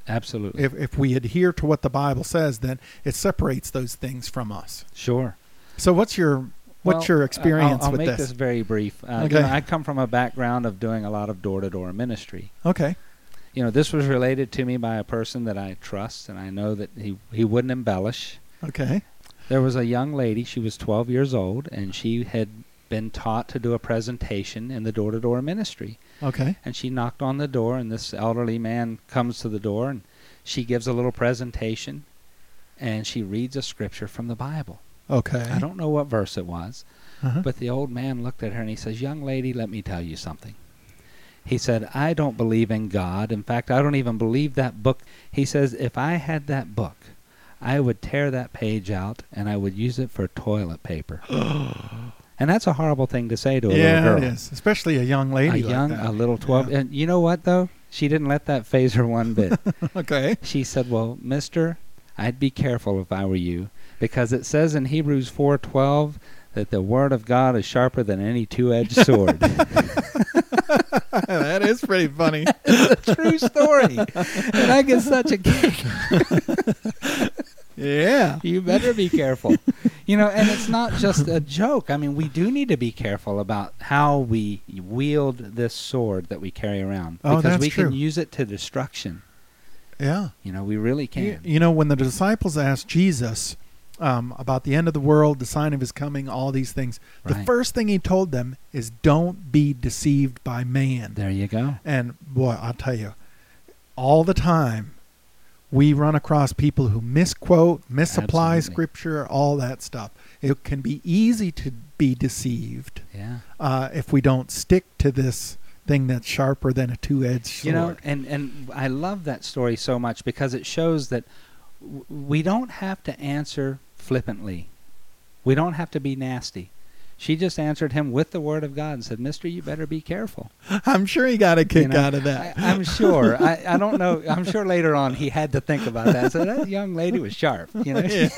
Absolutely. If if we adhere to what the Bible says, then it separates those things from us. Sure. So what's your what's Well, your experience I'll, I'll with make this? this very brief. Uh, Okay. you know, I come from a background of doing a lot of door-to-door ministry. Okay. You know, this was related to me by a person that I trust, and I know that he, he wouldn't embellish. Okay. There was a young lady, she was twelve years old, and she had been taught to do a presentation in the door-to-door ministry. Okay. And she knocked on the door, and this elderly man comes to the door, and she gives a little presentation, and she reads a scripture from the Bible. Okay. I don't know what verse it was, Uh-huh. but the old man looked at her and he says, "Young lady, let me tell you something." He said, "I don't believe in God. In fact, I don't even believe that book." He says, "If I had that book, I would tear that page out and I would use it for toilet paper." And that's a horrible thing to say to a yeah, little girl. it is, especially a young A lady. young, like that. a little twelve. Yeah. And you know what, though? She didn't let that phase her one bit. Okay. She said, "Well, mister, I'd be careful if I were you, because it says in Hebrews four twelve that the word of God is sharper than any two-edged sword." That is pretty funny. It's a true story. And I get such a kick. Yeah. You better be careful. You know, and it's not just a joke. I mean, we do need to be careful about how we wield this sword that we carry around. Oh, because that's we true. can use it to destruction. Yeah. You know, we really You, can. you know, when the disciples asked Jesus um, about the end of the world, the sign of his coming, all these things, the Right. first thing he told them is, "Don't be deceived by man." There you go. And boy, I'll tell you, all the time we run across people who misquote, misapply Absolutely. scripture, all that stuff. It can be easy to be deceived Yeah. uh, if we don't stick to this thing that's sharper than a two-edged sword. You know, and, and I love that story so much because it shows that w- we don't have to answer flippantly. We don't have to be nasty. She just answered him with the word of God and said, "Mister, you better be careful." I'm sure he got a kick You know, out of that. I, I'm sure. I, I don't know. I'm sure later on he had to think about that. So that young lady was sharp. You know, She-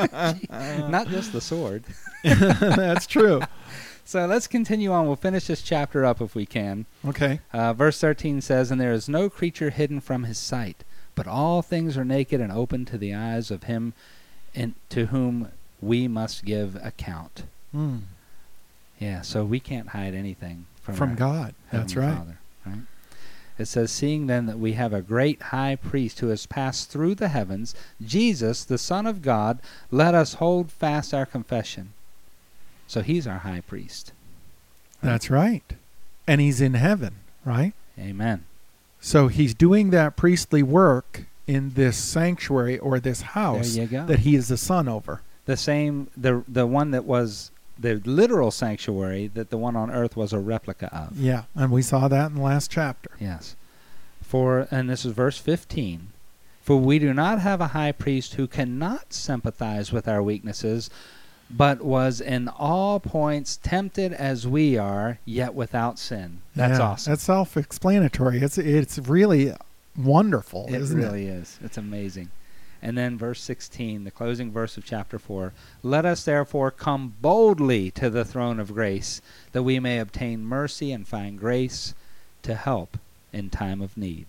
not just the sword. That's true. So let's continue on. We'll finish this chapter up if we can. Okay. Uh, verse thirteen says, "And there is no creature hidden from his sight, but all things are naked and open to the eyes of him and to whom we must give account." Mm. Yeah, so we can't hide anything from, From our God. That's Heavenly right. Father, right? It says, "Seeing then that we have a great high priest who has passed through the heavens, Jesus, the Son of God, let us hold fast our confession." So he's our high priest. That's right. And he's in heaven, right? Amen. So he's doing that priestly work in this sanctuary or this house There you go. that he is the son over. The same, the the one that was the literal sanctuary that the one on earth was a replica of. Yeah, and we saw that in the last chapter. Yes. For, and this is verse fifteen, "For we do not have a high priest who cannot sympathize with our weaknesses, but was in all points tempted as we are, yet without sin." That's Yeah, awesome. That's self-explanatory. It's it's really wonderful, It isn't really is. It's amazing. And then verse sixteen, the closing verse of chapter four, "Let us therefore come boldly to the throne of grace, that we may obtain mercy and find grace to help in time of need."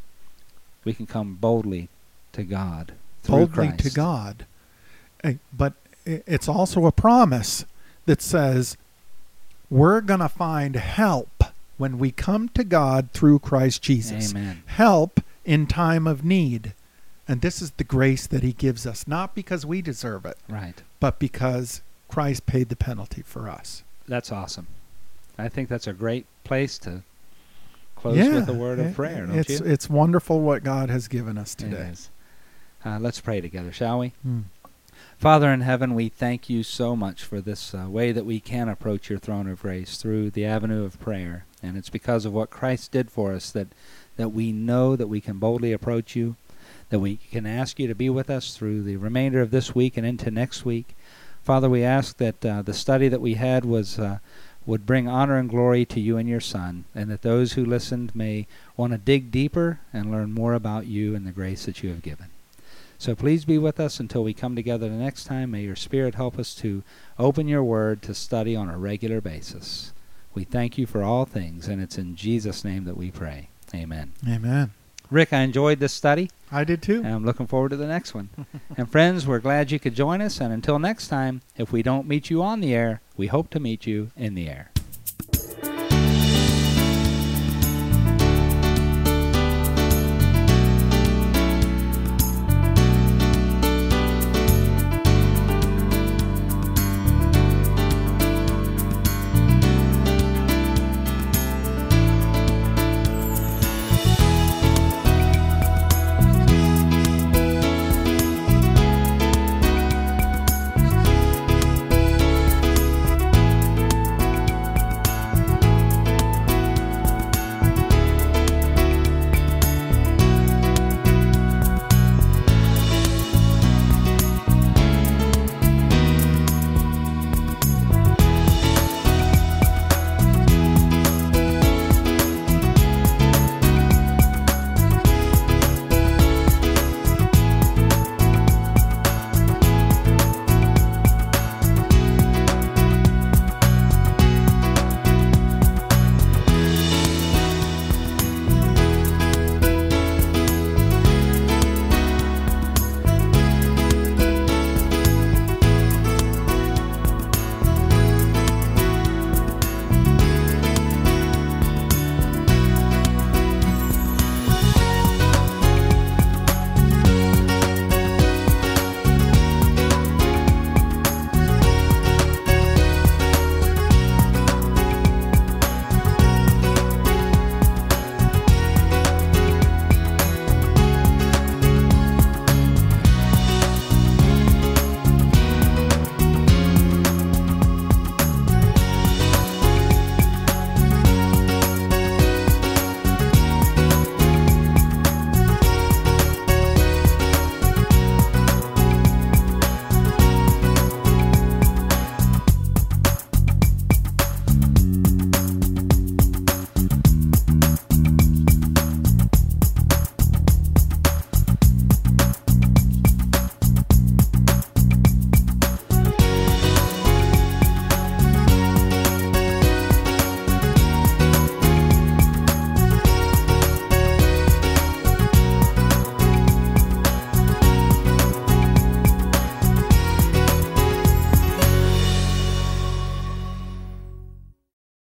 We can come boldly to God through boldly Christ. to God. Eh, But i- it's also a promise that says we're going to find help when we come to God through Christ Jesus. Amen. Help in time of need. And this is the grace that he gives us, not because we deserve it, Right. but because Christ paid the penalty for us. That's awesome. I think that's a great place to close Yeah, with a word it- of prayer, don't it's, you? It's wonderful what God has given us It today. is. Uh, let's pray together, shall we? Hmm. Father in heaven, we thank you so much for this uh, way that we can approach your throne of grace through the avenue of prayer. And it's because of what Christ did for us that, that we know that we can boldly approach you, that we can ask you to be with us through the remainder of this week and into next week. Father, we ask that uh, the study that we had was uh, would bring honor and glory to you and your Son, and that those who listened may want to dig deeper and learn more about you and the grace that you have given. So please be with us until we come together the next time. May your Spirit help us to open your word to study on a regular basis. We thank you for all things, and it's in Jesus' name that we pray. Amen. Amen. Rick, I enjoyed this study. I did too. And I'm looking forward to the next one. And friends, we're glad you could join us. And until next time, if we don't meet you on the air, we hope to meet you in the air.